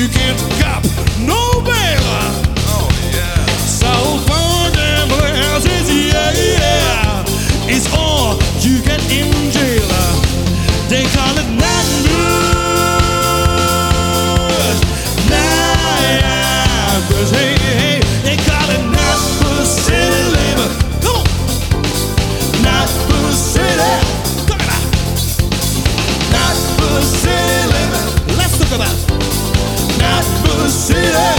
can't cop no bail. Oh, yeah. So far gamblers is yeah, it's all you get in jail. They call it not good, not good. Hey, hey, they call it not for city labor. Come on, not for city. Talk about not for city labor. Let's talk about not for city.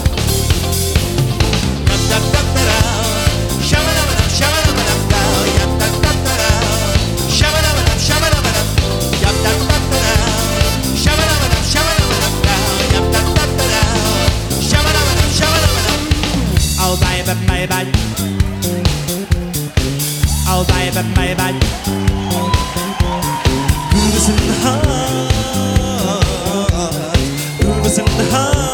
Oh baby, baby. Oh baby, baby. Groove is in the heart. Groove is in the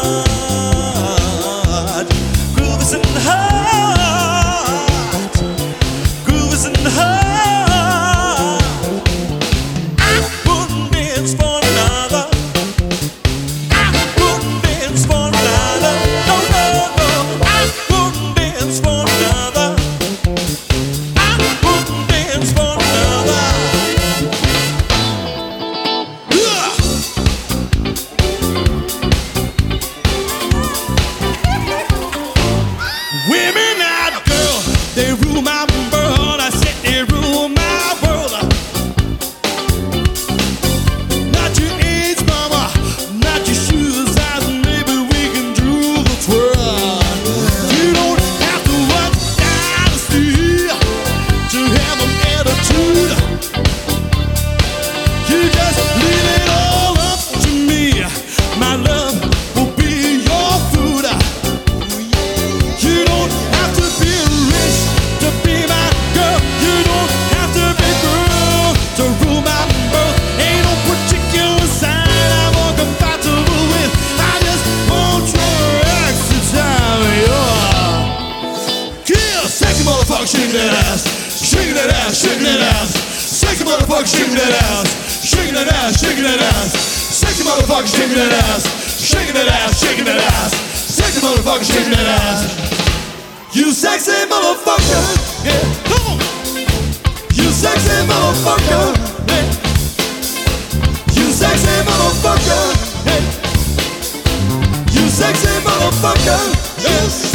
heart. Groove is in the heart. Groove is in the heart. I wouldn't dance for another. I wouldn't dance for another. No, no, no. I wouldn't dance for another. I wouldn't dance for another. Women and girls, they rule my world. I said they rule my world. Not your age, mama, not your shoe size. Maybe we can do the twirl. You don't have to walk down the street to have an attitude. You just leave it all up to me. My love will be your food. You don't have to be rich to be my girl. You don't have to be girl to rule my world. Ain't no particular sign I'm more compatible with. I just want your exercise. Yeah, sexy motherfucker, shake that ass, shake that ass, shake that ass. Sexy motherfucker, shake that ass, shake that ass, shake that ass. Sexy motherfucker, shake that ass, shake that ass, shake that ass. Sexy motherfucker, shake that ass. You sexy motherfucker, yeah, come on. You sexy motherfucker, yeah. You sexy motherfucker, yeah. You sexy motherfucker, yes.